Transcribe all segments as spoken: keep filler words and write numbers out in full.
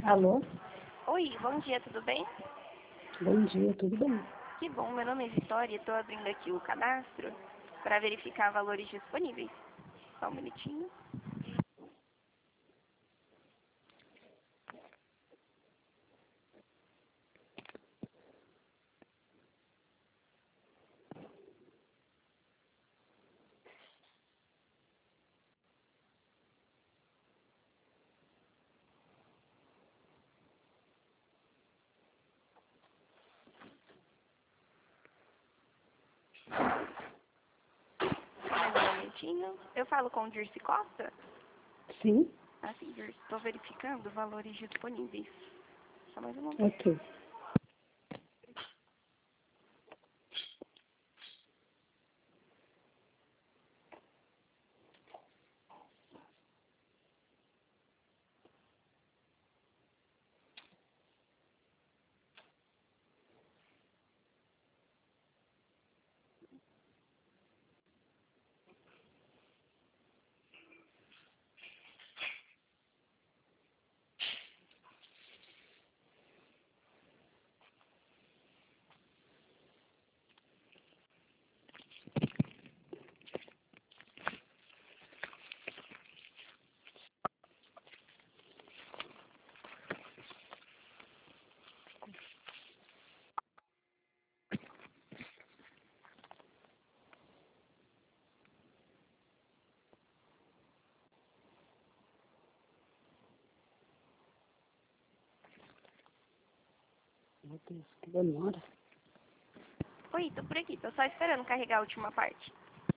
Alô? Oi, bom dia, tudo bem? Bom dia, tudo bem? Que bom, meu nome é Vitória e estou abrindo aqui o cadastro para verificar valores disponíveis. Só um minutinho. Só mais um momentinho. Eu falo com o Dirce Costa? Sim? Ah, sim, Dirce. Estou verificando valores disponíveis. Só mais um momento. Ok. Meu Deus, que demora. Oi, tô por aqui. Tô só esperando carregar a última parte.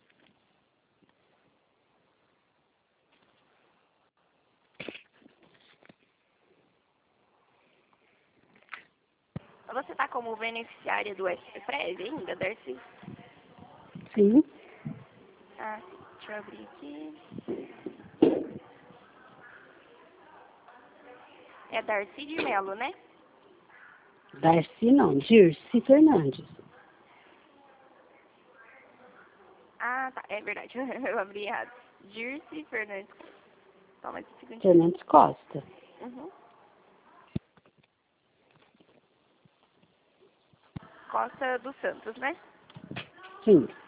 Você tá como beneficiária do S P Prev ainda, Darcy? Sim? Ah, sim. Deixa eu abrir aqui. É Darcy de Melo, né? Darcy não, Dirce Fernandes. Ah, tá. É verdade. Eu abri errado. Dirce Fernandes. Só mais um segundinho. Fernandes Costa. Uhum. Costa dos Santos, né? Sim.